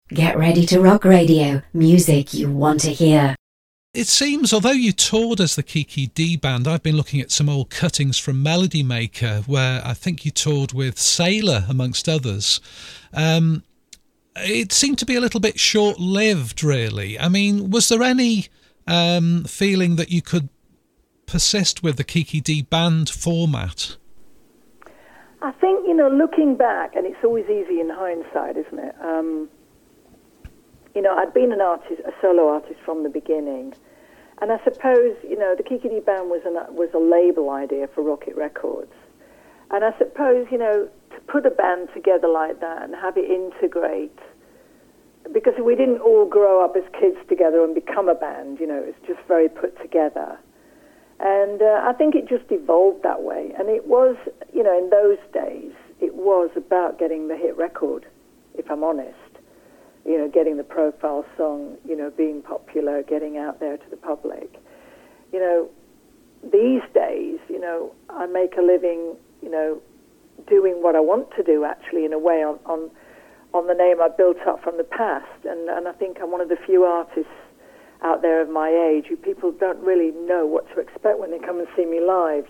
Get ready to rock radio, music you want to hear. It seems, although you toured as the Kiki D Band, I've been looking at some old cuttings from Melody Maker, where I think you toured with Sailor, amongst others. It seemed to be a little bit short-lived, really. I mean, was there any feeling that you could persist with the Kiki D Band format? I think, looking back, and it's always easy in hindsight, isn't it? I'd been a solo artist from the beginning, and I suppose, the Kiki D Band was a label idea for Rocket Records, and I suppose, to put a band together like that and have it integrate, because we didn't all grow up as kids together and become a band, it's just very put together, and I think it just evolved that way, and it was, in those days, it was about getting the hit record, if I'm honest. Getting the profile song, being popular, getting out there to the public. These days, I make a living, doing what I want to do, actually, in a way, on the name I built up from the past. And I think I'm one of the few artists out there of my age who people don't really know what to expect when they come and see me live,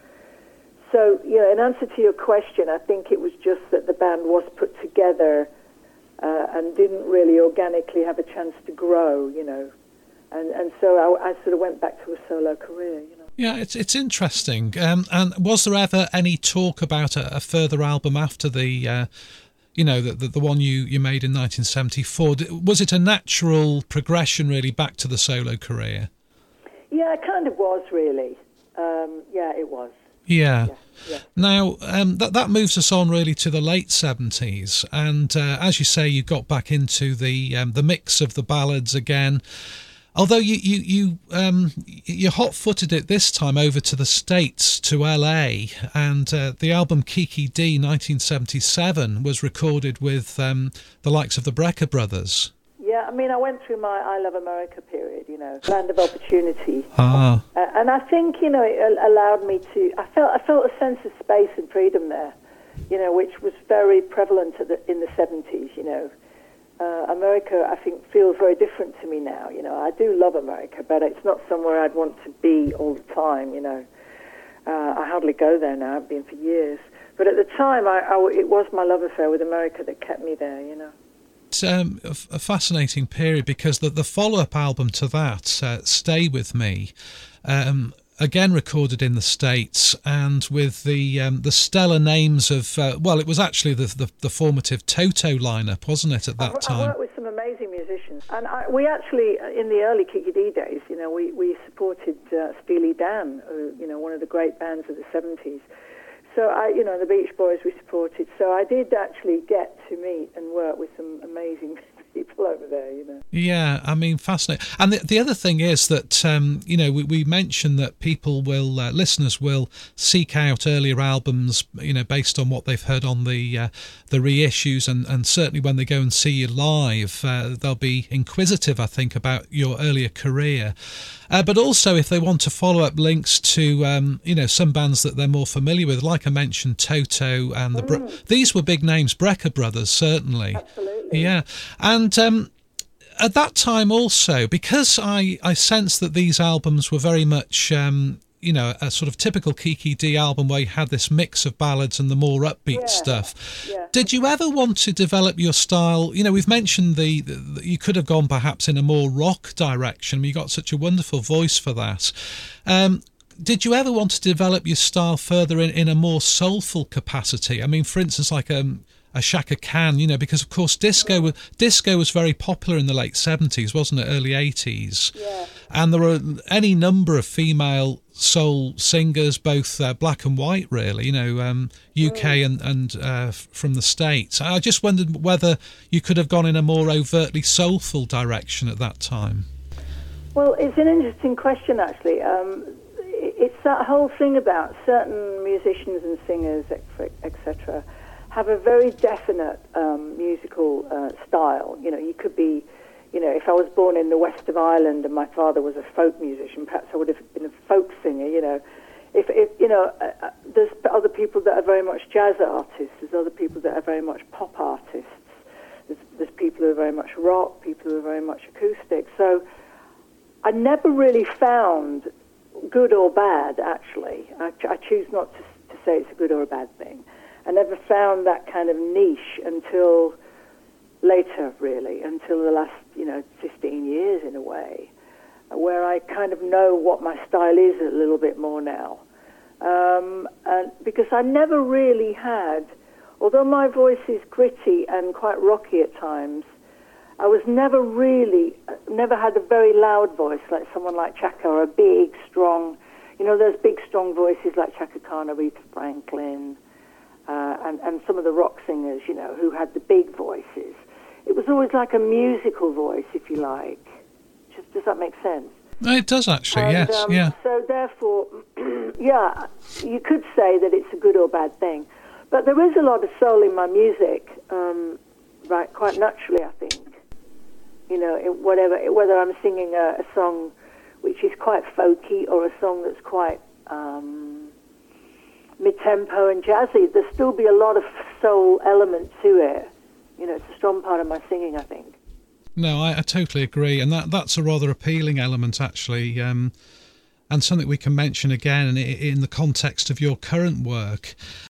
So, in answer to your question, I think it was just that the band was put together and didn't really organically have a chance to grow, and so I sort of went back to a solo career, Yeah, it's interesting. And was there ever any talk about a further album after the one you made in 1974? Was it a natural progression, really, back to the solo career? Yeah, it kind of was, really. Yeah, it was. Yeah. Yeah. Now, that moves us on really to the late 70s, and as you say, you got back into the mix of the ballads again. Although you hot-footed it this time over to the States, to LA, and the album Kiki D 1977 was recorded with the likes of the Brecker Brothers. Yeah, I mean, I went through my I Love America period, land of opportunity. And I think, it allowed me to, I felt a sense of space and freedom there, which was very prevalent in the 70s, America, I think, feels very different to me now, I do love America, but it's not somewhere I'd want to be all the time, I hardly go there now, I've been for years. But at the time, it was my love affair with America that kept me there, It's a fascinating period because the follow-up album to that, Stay With Me, again recorded in the States and with the stellar names of, it was actually the formative Toto lineup, wasn't it, at that time? I worked with some amazing musicians. And we actually, in the early Kiki D days, we supported Steely Dan, one of the great bands of the 70s. So the Beach Boys we supported. So I did actually get to meet and work with some amazing people over there, Yeah, I mean, fascinating. And the other thing is that, we mentioned that people listeners will seek out earlier albums, based on what they've heard on the reissues, and certainly when they go and see you live, they'll be inquisitive, I think, about your earlier career. But also, if they want to follow up links to, some bands that they're more familiar with, like I mentioned, Toto and these were big names, Brecker Brothers, certainly. Absolutely. Yeah. And at that time also, because I sensed that these albums were very much, a sort of typical Kiki D album where you had this mix of ballads and the more upbeat stuff. Yeah. Did you ever want to develop your style? We've mentioned the you could have gone perhaps in a more rock direction. You got such a wonderful voice for that. Did you ever want to develop your style further in a more soulful capacity? I mean, for instance, like a Chaka Khan, because of course disco was very popular in the late 70s, wasn't it? Early 80s. Yeah. And there were any number of female soul singers, both black and white, really, UK and from the States. I just wondered whether you could have gone in a more overtly soulful direction at that time. Well, it's an interesting question, actually. It's that whole thing about certain musicians and singers, etc., have a very definite musical style. You could be, if I was born in the west of Ireland and my father was a folk musician, perhaps I would have been a folk singer. If there's other people that are very much jazz artists. There's other people that are very much pop artists. There's people who are very much rock, people who are very much acoustic. So I never really found good or bad, actually. I choose not to say it's a good or a bad thing. I never found that kind of niche until later, really, until the last, 15 years in a way, where I kind of know what my style is a little bit more now. And because I never really had, although my voice is gritty and quite rocky at times, I was never had a very loud voice like someone like Chaka, or a big, strong, those big, strong voices like Chaka Khan, Aretha Franklin, and some of the rock singers, who had the big voices. It was always like a musical voice, if you like. Does that make sense? It does, actually, yes, yeah. So therefore, yeah, you could say that it's a good or bad thing. But there is a lot of soul in my music, right, quite naturally, I think. Whether I'm singing a song which is quite folky or a song that's quite mid-tempo and jazzy, there'll still be a lot of soul element to it. It's a strong part of my singing, I think. No, I totally agree, and that's a rather appealing element, actually, and something we can mention again in the context of your current work.